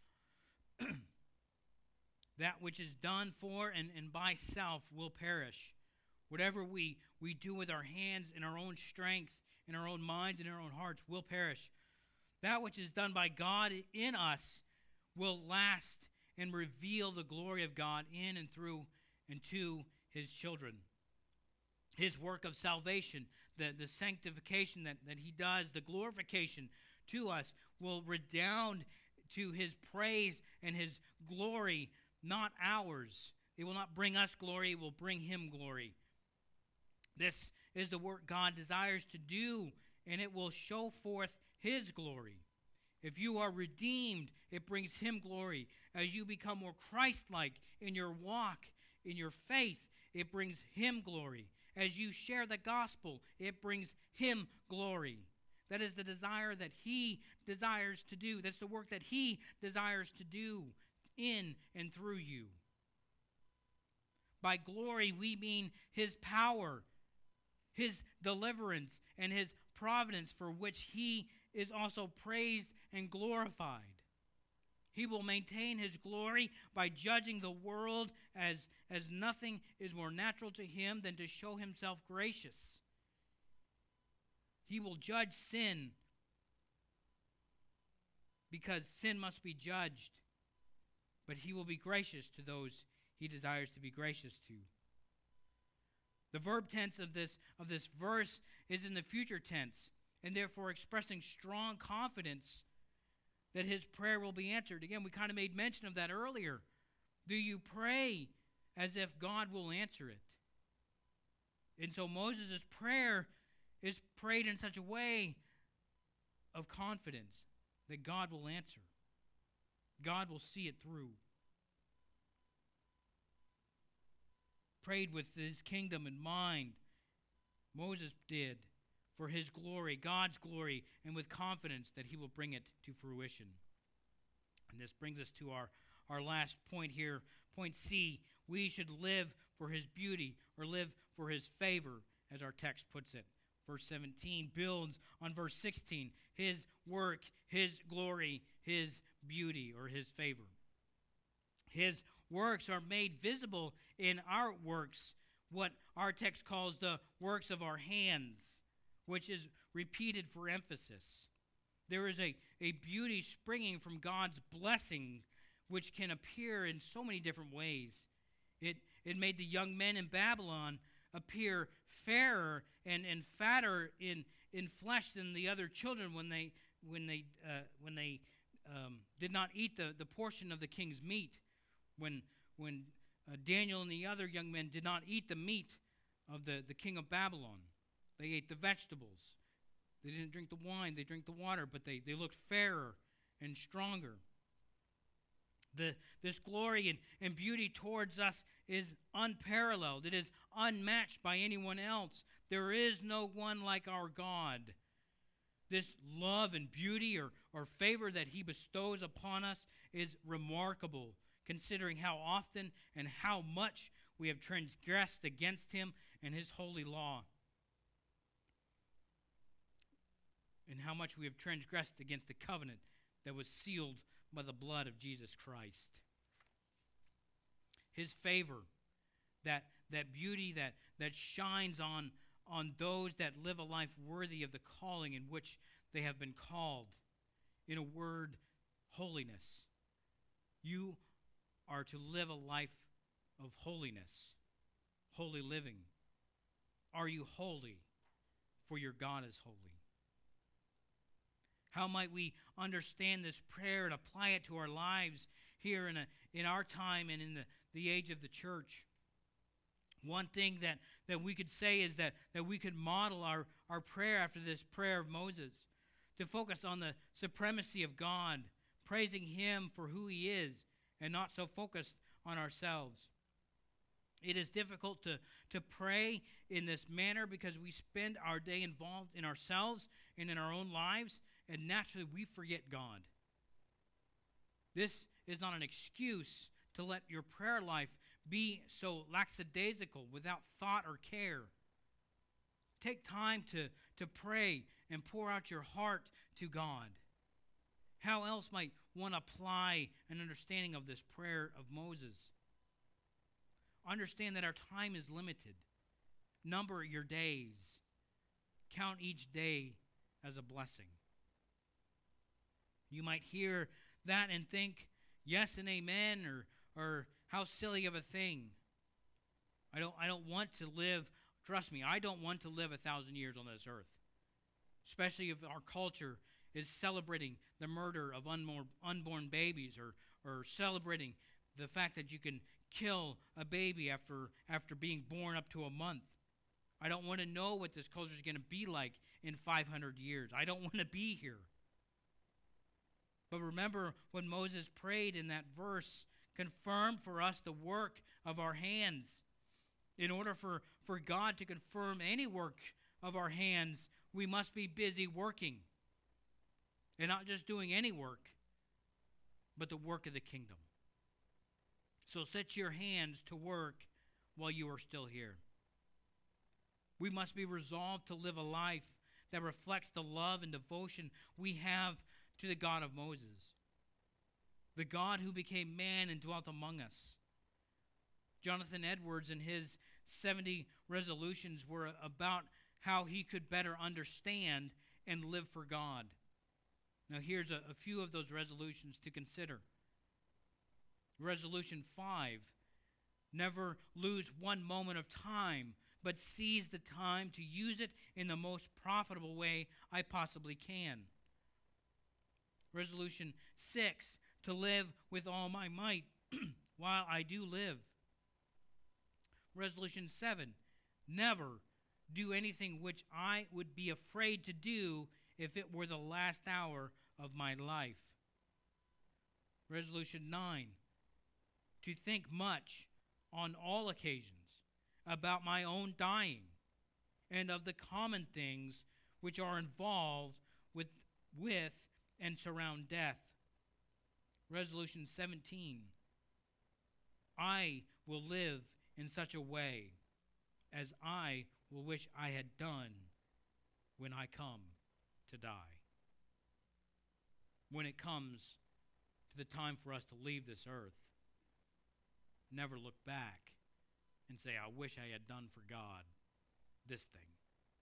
That which is done for and by self will perish. Whatever we do with our hands, in our own strength, in our own minds, in our own hearts, will perish. That which is done by God in us will last and reveal the glory of God in and through and to his children. His work of salvation, the sanctification that he does, the glorification to us will redound to his praise and his glory, not ours. It will not bring us glory, it will bring him glory. This is the work God desires to do, and it will show forth his glory. If you are redeemed, it brings him glory. As you become more Christ-like in your walk, in your faith, it brings him glory. As you share the gospel, it brings him glory. That is the desire that he desires to do. That's the work that he desires to do in and through you. By glory, we mean his power, his deliverance, and his providence, for which he is also praised and glorified. He will maintain his glory by judging the world, as nothing is more natural to him than to show himself gracious. He will judge sin because sin must be judged, but he will be gracious to those he desires to be gracious to. The verb tense of this verse is in the future tense, and therefore expressing strong confidence that his prayer will be answered. Again, we kind of made mention of that earlier. Do you pray as if God will answer it? And so Moses' prayer is prayed in such a way of confidence that God will answer. God will see it through. Prayed with his kingdom in mind. Moses did, for his glory, God's glory, and with confidence that he will bring it to fruition. And this brings us to our last point here, point C. We should live for his beauty, or live for his favor, as our text puts it. Verse 17 builds on verse 16. His work, his glory, his beauty, or his favor. His works are made visible in our works, what our text calls the works of our hands, which is repeated for emphasis. There is a beauty springing from God's blessing, which can appear in so many different ways. It made the young men in Babylon appear fairer and fatter in flesh than the other children when they did not eat the portion of the king's meat. When Daniel and the other young men did not eat the meat of the king of Babylon. They ate the vegetables. They didn't drink the wine. They drank the water, but they looked fairer and stronger. This glory and beauty towards us is unparalleled. It is unmatched by anyone else. There is no one like our God. This love and beauty or favor that he bestows upon us is remarkable, considering how often and how much we have transgressed against him and his holy law, and how much we have transgressed against the covenant that was sealed by the blood of Jesus Christ. His favor, that beauty that shines on those that live a life worthy of the calling in which they have been called. In a word, holiness. You are to live a life of holiness, holy living. Are you holy? For your God is holy. How might we understand this prayer and apply it to our lives here in our time and in the age of the church? One thing that we could say is that we could model our prayer after this prayer of Moses, to focus on the supremacy of God, praising Him for who He is, and not so focused on ourselves. It is difficult to pray in this manner because we spend our day involved in ourselves and in our own lives, and naturally we forget God. This is not an excuse to let your prayer life be so lackadaisical, without thought or care. Take time to pray and pour out your heart to God. How else might one apply an understanding of this prayer of Moses? Understand that our time is limited. Number your days. Count each day as a blessing. You might hear that and think, yes and amen, or how silly of a thing. I don't want to live, trust me, I don't want to live 1,000 years on this earth. Especially if our culture is celebrating the murder of unborn babies, or celebrating the fact that you can kill a baby after being born up to a month. I don't want to know what this culture is going to be like in 500 years. I don't want to be here. But remember when Moses prayed in that verse, confirm for us the work of our hands. In order for God to confirm any work of our hands, we must be busy working. And not just doing any work, but the work of the kingdom. So set your hands to work while you are still here. We must be resolved to live a life that reflects the love and devotion we have to the God of Moses, the God who became man and dwelt among us. Jonathan Edwards and his 70 resolutions were about how he could better understand and live for God. Now here's a few of those resolutions to consider. Resolution 5, never lose one moment of time, but seize the time to use it in the most profitable way I possibly can. Resolution 6, to live with all my might while I do live. Resolution 7, never do anything which I would be afraid to do if it were the last hour of my life. Resolution 9, to think much on all occasions about my own dying and of the common things which are involved with and surround death. Resolution 17, I will live in such a way as I will wish I had done when I come to die. When it comes to the time for us to leave this earth, never look back and say, I wish I had done for God this thing.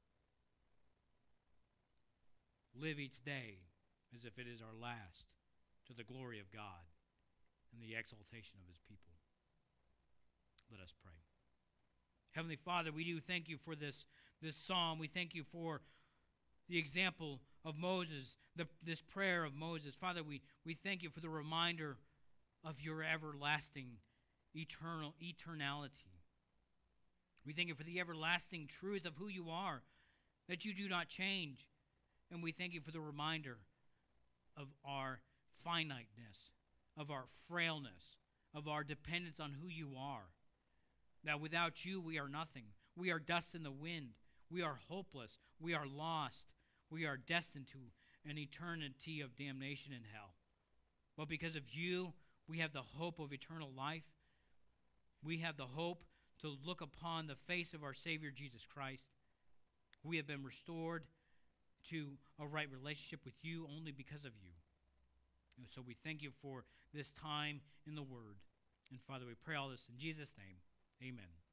Live each day as if it is our last, to the glory of God and the exaltation of His people. Let us pray. Heavenly Father, we do thank You for this psalm. We thank You for the example of Moses, this prayer of Moses. Father, we thank You for the reminder of Your everlasting eternality. We thank You for the everlasting truth of who You are, that You do not change. And we thank You for the reminder of our finiteness, of our frailness, of our dependence on who You are. That without You, we are nothing. We are dust in the wind. We are hopeless. We are lost. We are destined to an eternity of damnation in hell. But because of You, we have the hope of eternal life. We have the hope to look upon the face of our Savior, Jesus Christ. We have been restored to a right relationship with You only because of You. And so we thank You for this time in the Word. And Father, we pray all this in Jesus' name. Amen.